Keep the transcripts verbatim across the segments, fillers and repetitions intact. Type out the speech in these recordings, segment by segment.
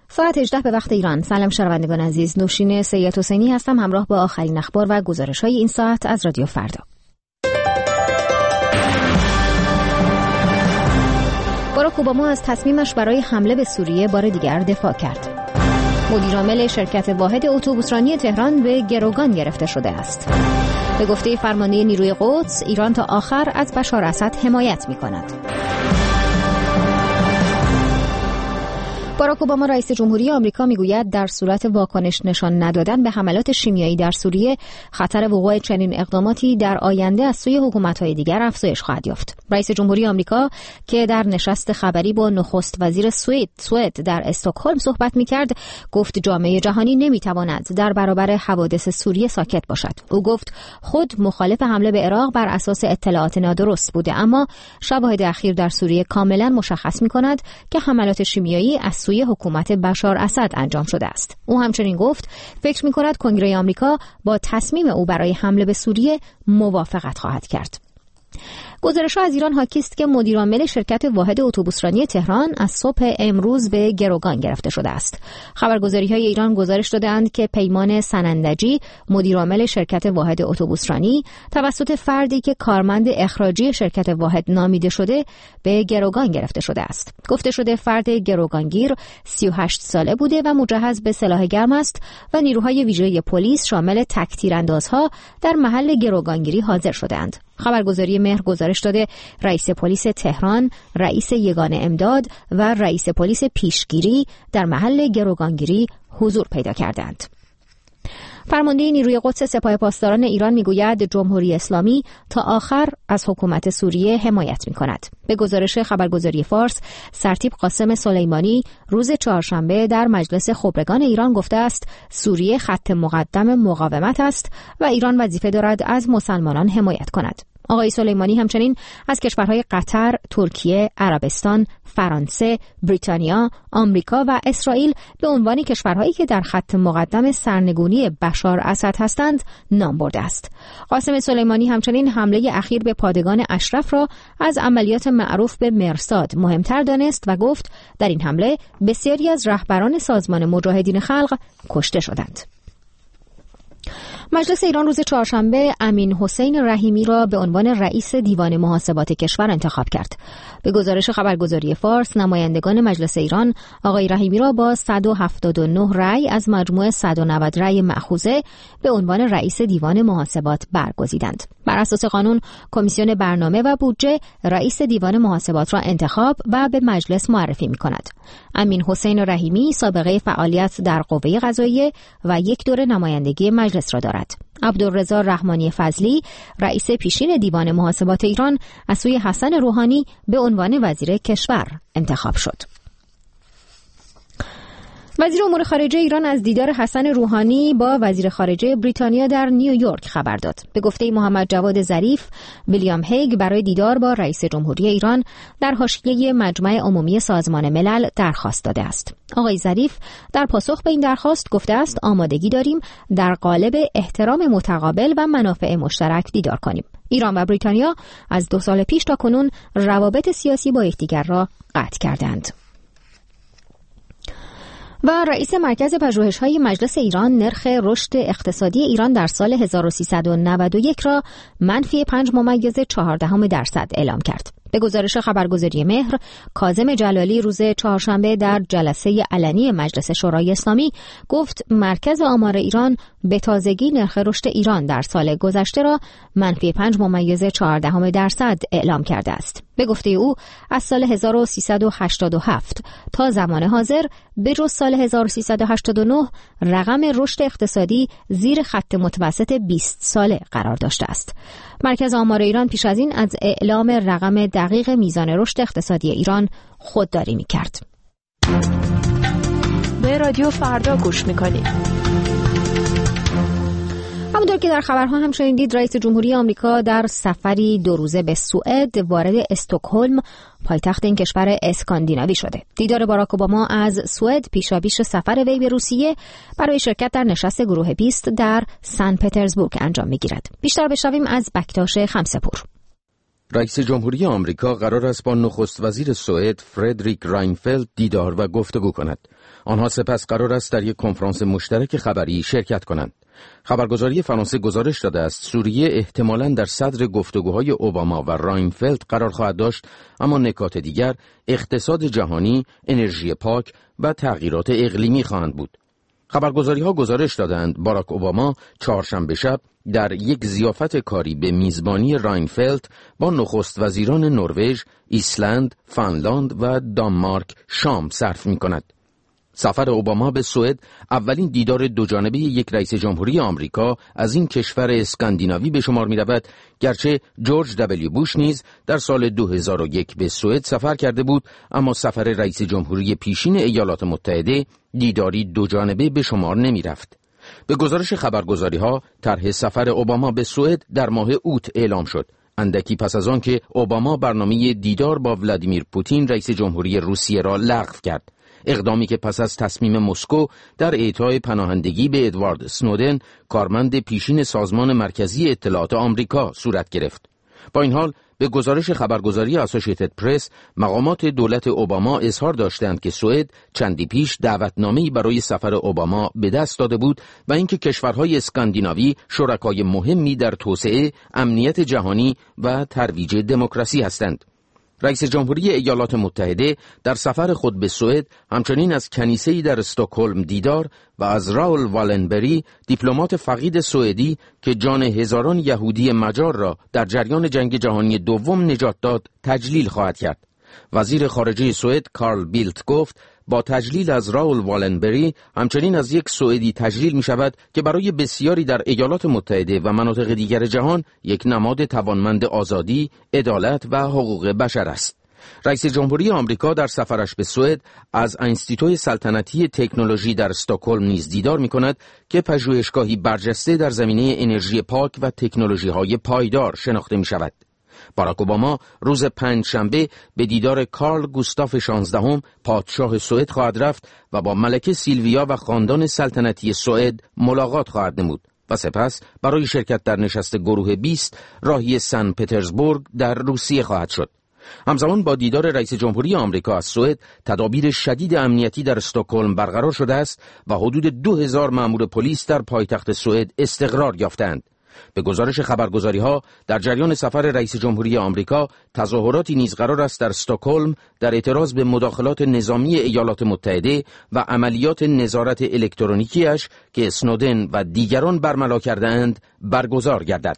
ساعت هجده به وقت ایران. سلام شنوندگان عزیز، نوشین سید حسینی هستم همراه با آخرین اخبار و گزارش‌های این ساعت از رادیو فردا. باراک اوباما از تصمیمش برای حمله به سوریه بار دیگر دفاع کرد. مدیرعامل شرکت واحد اتوبوسرانی تهران به گروگان گرفته شده است. به گفته فرمانده نیروی قدس، ایران تا آخر از بشار اسد حمایت می‌کند. باراک اوباما رئیس جمهوری آمریکا میگوید در صورت واکنش نشان ندادن به حملات شیمیایی در سوریه، خطر وقوع چنین اقداماتی در آینده از سوی حکومت‌های دیگر افزایش خواهد یافت. رئیس جمهوری آمریکا که در نشست خبری با نخست وزیر سوئد سوئد در استکهلم صحبت می‌کرد، گفت جامعه جهانی نمی‌تواند در برابر حوادث سوریه ساکت باشد. او گفت خود مخالف حمله به عراق بر اساس اطلاعات نادرست بوده، اما شواهد اخیر در سوریه کاملا مشخص می‌کند که حملات شیمیایی از سوی حکومت بشار اسد انجام شده است. او همچنین گفت فکر می‌کند کنگره آمریکا با تصمیم او برای حمله به سوریه موافقت خواهد کرد. گزارش‌ها از ایران حاکی است که مدیرعامل شرکت واحد اتوبوسرانی تهران از صبح امروز به گروگان گرفته شده است. خبرگزاری‌های ایران گزارش دادند که پیمان سنندجی، مدیرعامل شرکت واحد اتوبوسرانی، توسط فردی که کارمند اخراجی شرکت واحد نامیده شده به گروگان گرفته شده است. گفته شده فرد گروگانگیر سی و هشت ساله بوده و مجهز به سلاح گرم است و نیروهای ویژه پلیس شامل تک‌تیراندازها در محل گروگانگیری حاضر شدند. خبرگزاری مهر گزارش داده رئیس پلیس تهران، رئیس یگان امداد و رئیس پلیس پیشگیری در محل گروگانگیری حضور پیدا کردند. فرمانده نیروی قدس سپاه پاسداران ایران میگوید جمهوری اسلامی تا آخر از حکومت سوریه حمایت می‌کند. به گزارش خبرگزاری فارس، سرتیپ قاسم سلیمانی روز چهارشنبه در مجلس خبرگان ایران گفته است سوریه خط مقدم مقاومت است و ایران وظیفه دارد از مسلمانان حمایت کند. آقای سلیمانی همچنین از کشورهای قطر، ترکیه، عربستان، فرانسه، بریتانیا، آمریکا و اسرائیل به عنوان کشورهایی که در خط مقدم سرنگونی بشار اسد هستند نام برده است. قاسم سلیمانی همچنین حمله اخیر به پادگان اشرف را از عملیات معروف به مرصاد مهمتر دانست و گفت در این حمله بسیاری از رهبران سازمان مجاهدین خلق کشته شدند. مجلس ایران روز چهارشنبه امین حسین رحیمی را به عنوان رئیس دیوان محاسبات کشور انتخاب کرد. به گزارش خبرگزاری فارس، نمایندگان مجلس ایران آقای رحیمی را با صد و هفتاد و نه رأی از مجموع صد و نود رأی مأخوذه به عنوان رئیس دیوان محاسبات برگزیدند. بر اساس قانون، کمیسیون برنامه و بودجه رئیس دیوان محاسبات را انتخاب و به مجلس معرفی می‌کند. امین حسین رحیمی سابقه فعالیت در قوه قضاییه و یک دوره نمایندگی مجلس را دارد. عبدالرضا رحمانی فضلی رئیس پیشین دیوان محاسبات ایران از سوی حسن روحانی به عنوان وزیر کشور انتخاب شد. وزیر امور خارجه ایران از دیدار حسن روحانی با وزیر خارجه بریتانیا در نیویورک خبر داد. به گفته محمد جواد ظریف، ویلیام هیگ برای دیدار با رئیس جمهوری ایران در حاشیه مجمع عمومی سازمان ملل درخواست داده است. آقای ظریف در پاسخ به این درخواست گفته است آمادگی داریم در قالب احترام متقابل و منافع مشترک دیدار کنیم. ایران و بریتانیا از دو سال پیش تا کنون روابط سیاسی با یکدیگر را قطع کردند. و رئیس مرکز پژوهش‌های مجلس ایران نرخ رشد اقتصادی ایران در سال هزار و سیصد و نود و یک را منفی پنج ممیز چهاردهم درصد اعلام کرد. به گزارش خبرگزاری مهر، کاظم جلالی روز چهارشنبه در جلسه علنی مجلس شورای اسلامی گفت مرکز آمار ایران به تازگی نرخ رشد ایران در سال گذشته را منفی پنج ممیز چهاردهم درصد اعلام کرده است. به گفته او از سال هزار و سیصد و هشتاد و هفت تا زمان حاضر به جز سال هزار و سیصد و هشتاد و نه رقم رشد اقتصادی زیر خط متوسط بیست ساله قرار داشته است. مرکز آمار ایران پیش از این از اعلام رقم دقیق میزان رشد اقتصادی ایران خودداری می‌کرد. به رادیو فردا گوش می‌کنید. همونطور که در خبرها هم شنیدید، رئیس جمهوری آمریکا در سفری دو روزه به سوئد وارد استکهلم، پایتخت این کشور اسکاندیناوی شده. دیدار باراک اوباما از سوئد پیشاپیش سفر وی به روسیه برای شرکت در نشست گروه بیست در سن پترزبورگ انجام می‌گیرد. بیشتر بشنویم از بکتاش خمسه‌پور. رئیس جمهوری آمریکا قرار است با نخست وزیر سوئد فردریک راینفلد دیدار و گفتگو کند. آنها سپس قرار است در یک کنفرانس مشترک خبری شرکت کنند. خبرگزاری فرانسه گزارش داده است سوریه احتمالاً در صدر گفتگوهای اوباما و راینفلد قرار خواهد داشت، اما نکات دیگر اقتصاد جهانی، انرژی پاک و تغییرات اقلیمی خواهند بود. خبرگزاری‌ها گزارش دادند باراک اوباما چهارشنبه شب در یک ضیافت کاری به میزبانی راینفلد با نخست وزیران نروژ، ایسلند، فنلاند و دانمارک شام صرف می‌کند. سفر اوباما به سوئد اولین دیدار دوجانبه یک رئیس جمهوری آمریکا از این کشور اسکاندیناوی به شمار می‌رود، گرچه جورج دبلیو بوش نیز در سال دو هزار و یک به سوئد سفر کرده بود، اما سفر رئیس جمهوری پیشین ایالات متحده دیداری دوجانبه به شمار نمی‌رفت. به گزارش خبرگزاری‌ها طرح سفر اوباما به سوئد در ماه اوت اعلام شد، اندکی پس از آن که اوباما برنامه دیدار با ولادیمیر پوتین رئیس جمهوری روسیه را لغو کرد. اقدامی که پس از تصمیم مسکو در اعطای پناهندگی به ادوارد سنودن، کارمند پیشین سازمان مرکزی اطلاعات آمریکا، صورت گرفت. با این حال به گزارش خبرگزاری اسوسییتد پرس، مقامات دولت اوباما اظهار داشتند که سوئد چندی پیش دعوتنامه‌ای برای سفر اوباما به دست داده بود و اینکه کشورهای اسکاندیناوی شرکای مهمی در توسعه، امنیت جهانی و ترویج دموکراسی هستند. رئیس جمهوری ایالات متحده در سفر خود به سوئد همچنین از کنیسه‌ای در استکهلم دیدار و از راول والنبری، دیپلمات فقید سوئدی که جان هزاران یهودی مجار را در جریان جنگ جهانی دوم نجات داد، تجلیل خواهد کرد. وزیر خارجه سوئد کارل بیلت گفت با تجلیل از راول والنبری همچنین از یک سوئدی تجلیل می شود که برای بسیاری در ایالات متحده و مناطق دیگر جهان یک نماد توانمند آزادی، عدالت و حقوق بشر است. رئیس جمهوری آمریکا در سفرش به سوئد از انستیتوی سلطنتی تکنولوژی در استکهلم نیز دیدار می کند که پژوهشگاهی برجسته در زمینه انرژی پاک و تکنولوژی‌های پایدار شناخته می شود. باراک اوباما روز پنجشنبه به دیدار کارل گوستاف شانزدهم پادشاه سوئد خواهد رفت و با ملکه سیلویا و خاندان سلطنتی سوئد ملاقات خواهد نمود و سپس برای شرکت در نشست گروه بیست راهی سن پترزبورگ در روسیه خواهد شد. همزمان با دیدار رئیس جمهوری آمریکا از سوئد، تدابیر شدید امنیتی در استکهلم برقرار شده است و حدود دو هزار مأمور پلیس در پایتخت سوئد استقرار یافتند. به گزارش خبرگزاری‌ها در جریان سفر رئیس جمهوری آمریکا، تظاهراتی نیز قرار است در استکهلم در اعتراض به مداخلات نظامی ایالات متحده و عملیات نظارت الکترونیکیش که اسنودن و دیگران برملا کرده‌اند برگزار گردد.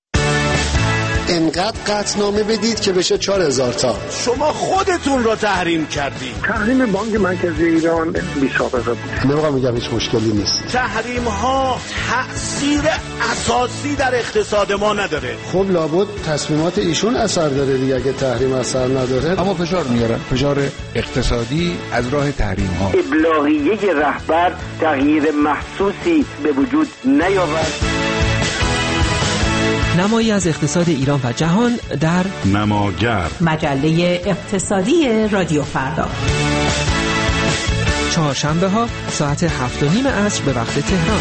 انقدر قطعنامه بدید که بشه چهار هزار تا. شما خودتون را تحریم کردید. تحریم بانک مرکزی ایران بی سابقه بود. نمی‌خوام میگم هیچ مشکلی نیست. تحریم ها تأثیر اساسی در اقتصاد ما نداره. خب لابد تصمیمات ایشون اثر داره دیگه، اگه تحریم اثر نداره. اما فشار میارن، فشار اقتصادی از راه تحریم ها. ابلاغیه رهبر تغییر محسوسی به وجود نیاورد. نمایی از اقتصاد ایران و جهان در نماگر، مجله اقتصادی رادیو فردا، چهارشنبه ها ساعت هفت و نیم عصر به وقت تهران.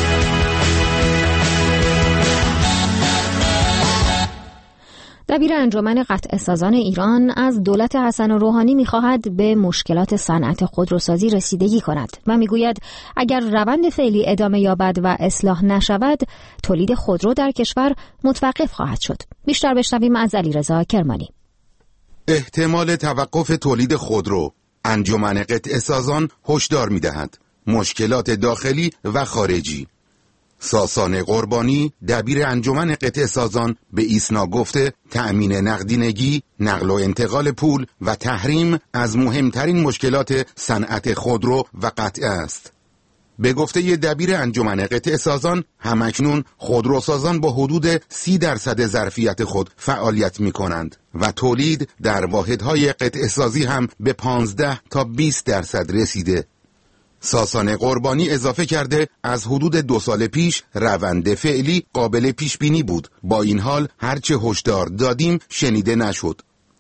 دبیر انجمن قطع سازان ایران از دولت حسن روحانی می‌خواهد به مشکلات صنعت خودروسازی رسیدگی کند و می‌گوید اگر روند فعلی ادامه یابد و اصلاح نشود، تولید خودرو در کشور متوقف خواهد شد. بیشتر بشنویم از علیرضا کرمانی. احتمال توقف تولید خودرو، انجمن قطع سازان هشدار می‌دهد. مشکلات داخلی و خارجی. ساسان قربانی دبیر انجمن قطع سازان به ایسنا گفته تأمین نقدینگی، نقل و انتقال پول و تحریم از مهمترین مشکلات صنعت خودرو و قطع است. به گفته ی دبیر انجمن قطع سازان، همکنون خودروسازان با حدود سی درصد ظرفیت خود فعالیت می کنند و تولید در واحدهای قطع سازی هم به پانزده تا بیست درصد رسیده. ساسان قربانی اضافه کرده از حدود دو سال پیش روند فعلی قابل پیش بینی بود، با این حال هرچه هشدار دادیم شنیده نشد.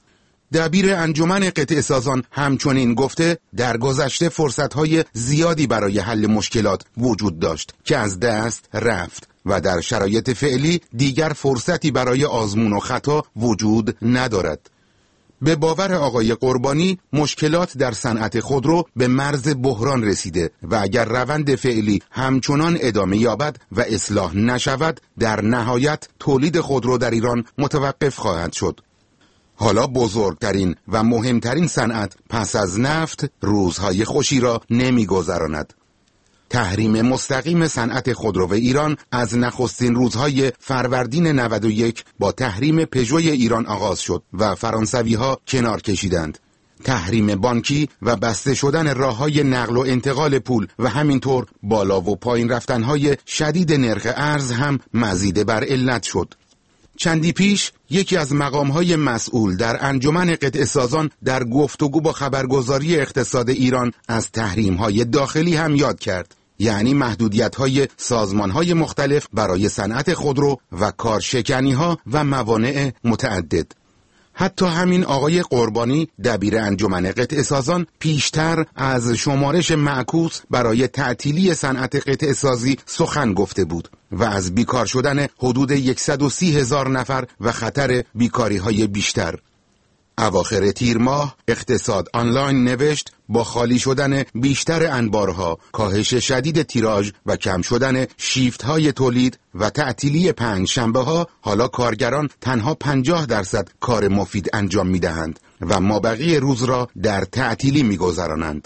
دبیر انجمن قطعه سازان همچنین گفته در گذشته فرصت‌های زیادی برای حل مشکلات وجود داشت که از دست رفت و در شرایط فعلی دیگر فرصتی برای آزمون و خطا وجود ندارد. به باور آقای قربانی مشکلات در صنعت خودرو به مرز بحران رسیده و اگر روند فعلی همچنان ادامه یابد و اصلاح نشود در نهایت تولید خودرو در ایران متوقف خواهد شد. حالا بزرگترین و مهمترین صنعت پس از نفت روزهای خوشی را نمی‌گذراند. تحریم مستقیم صنعت خودرو ایران از نخستین روزهای فروردین نود و یک با تحریم پژوی ایران آغاز شد و فرانسوی‌ها کنار کشیدند. تحریم بانکی و بسته شدن راه‌های نقل و انتقال پول و همینطور بالا و پایین رفتن‌های شدید نرخ ارز هم مزید بر علت شد. چندی پیش یکی از مقام‌های مسئول در انجمن قطعه سازان در گفتگو با خبرگزاری اقتصاد ایران از تحریم‌های داخلی هم یاد کرد، یعنی محدودیت‌های سازمان‌های مختلف برای صنعت خودرو و کارشکنی‌ها و موانع متعدد. حتی همین آقای قربانی دبیر انجمن قطعه سازان پیشتر از شمارش معکوس برای تعطیلی صنعت قطعه سازی سخن گفته بود و از بیکار شدن حدود صد و سی هزار نفر و خطر بیکاری‌های بیشتر. اواخر تیر ماه اقتصاد آنلاین نوشت با خالی شدن بیشتر انبارها، کاهش شدید تیراژ و کم شدن شیفت‌های تولید و تعطیلی پنج شنبه ها، حالا کارگران تنها پنجاه درصد کار مفید انجام می‌دهند و مابقی روز را در تعطیلی می‌گذرانند.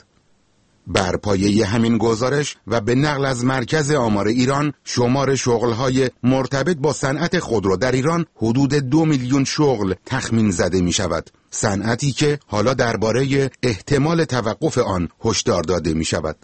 بر پایه همین گزارش و به نقل از مرکز آمار ایران، شمار شغل‌های مرتبط با صنعت خودرو در ایران حدود دو میلیون شغل تخمین زده می‌شود. صنعتی که حالا درباره احتمال توقف آن هشدار داده می‌شود.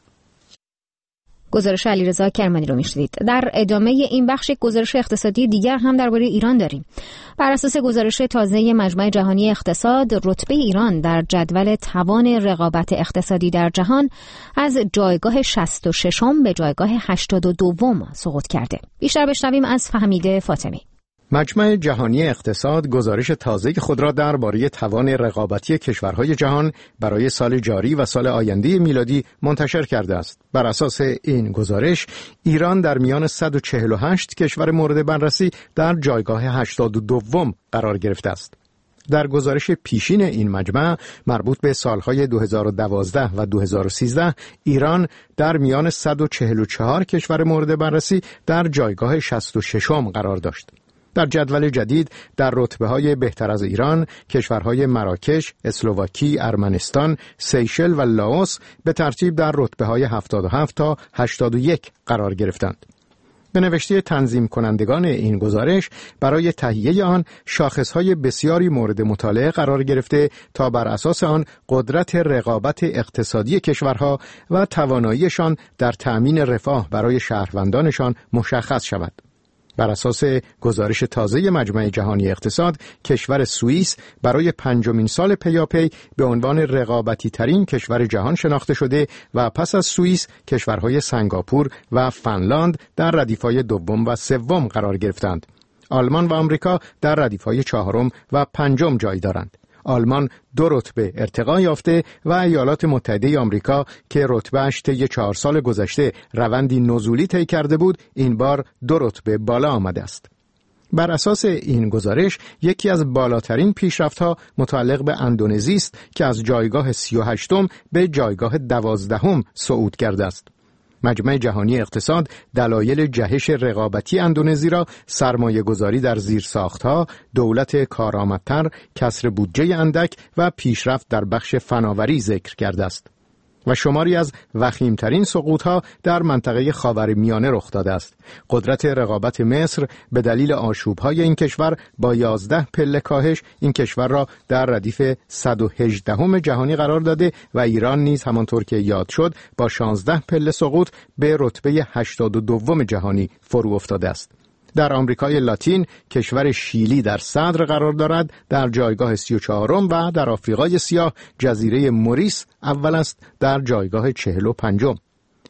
گزارش علیرضا کرمانی رو میشنوید. در ادامه این بخش گزارش اقتصادی دیگر هم درباره ایران داریم. بر اساس گزارش تازه مجمع جهانی اقتصاد، رتبه ایران در جدول توان رقابت اقتصادی در جهان از جایگاه شصت و ششم به جایگاه هشتاد و دوم سقوط کرده. بیشتر بشنویم از فهمیده فاطمی. مجمع جهانی اقتصاد گزارش تازه خود را درباره توان رقابتی کشورهای جهان برای سال جاری و سال آینده میلادی منتشر کرده است. بر اساس این گزارش، ایران در میان صد و چهل و هشت کشور مورد بررسی در جایگاه هشتاد و دوم قرار گرفته است. در گزارش پیشین این مجمع مربوط به سالهای دو هزار و دوازده و دو هزار و سیزده، ایران در میان صد و چهل و چهار کشور مورد بررسی در جایگاه شصت و ششم قرار داشت. در جدول جدید در رتبه‌های بهتر از ایران، کشورهای مراکش، اسلواکی، ارمنستان، سیشل و لاوس به ترتیب در رتبه‌های هفتاد و هفت تا هشتاد و یک قرار گرفتند. به نوشته تنظیم کنندگان این گزارش، برای تهیه آن شاخصهای بسیاری مورد مطالعه قرار گرفته تا بر اساس آن قدرت رقابت اقتصادی کشورها و تواناییشان در تأمین رفاه برای شهروندانشان مشخص شود. بر اساس گزارش تازه مجمع جهانی اقتصاد، کشور سوئیس برای پنجمین سال پیاپی به عنوان رقابتی ترین کشور جهان شناخته شده و پس از سوئیس کشورهای سنگاپور و فنلاند در ردیف‌های دوم و سوم قرار گرفتند. آلمان و آمریکا در ردیف‌های چهارم و پنجم جای دارند. آلمان دو رتبه ارتقا یافته و ایالات متحده آمریکا که رتبه‌اش طی چهار سال گذشته روندی نزولی طی کرده بود، این بار دو رتبه بالا آمده است. بر اساس این گزارش، یکی از بالاترین پیشرفت‌ها متعلق به اندونزی است که از جایگاه سی و هشتم به جایگاه دوازدهم صعود کرده است. مجمع جهانی اقتصاد دلایل جهش رقابتی اندونزی را سرمایه گذاری در زیرساختها، دولت کارآمدتر، کسر بودجه اندک و پیشرفت در بخش فناوری ذکر کرده است. و شماری از وخیمترین سقوطها در منطقه خاورمیانه رخ داده است. قدرت رقابت مصر به دلیل آشوب‌های این کشور با یازده پله کاهش این کشور را در ردیف صد و هجدهم جهانی قرار داده و ایران نیز همانطور که یاد شد با شانزده پله سقوط به رتبه هشتاد و دوم جهانی فرو افتاده است. در آمریکای لاتین کشور شیلی در صدر قرار دارد، در جایگاه سی و چهارم و در آفریقای سیاه جزیره موریس اول است در جایگاه چهل و پنجم.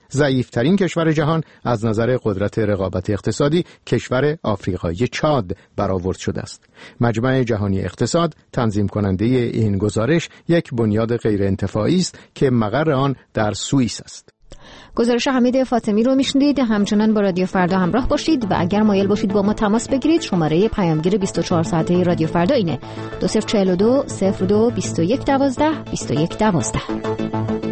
ضعیف‌ترین کشور جهان از نظر قدرت رقابت اقتصادی کشور آفریقای چاد برآورد شده است. مجمع جهانی اقتصاد تنظیم کننده این گزارش یک بنیاد غیرانتفاعی است که مقر آن در سوئیس است. گزارش حمید فاطمی رو میشنید. همچنان با رادیو فردا همراه باشید و اگر مایل باشید با ما تماس بگیرید شماره پیامگیر بیست و چهار ساعته رادیو فردا اینه دو صفر چهل و دو صفر دو بیست و یک دوازده بیست و یک دوازده.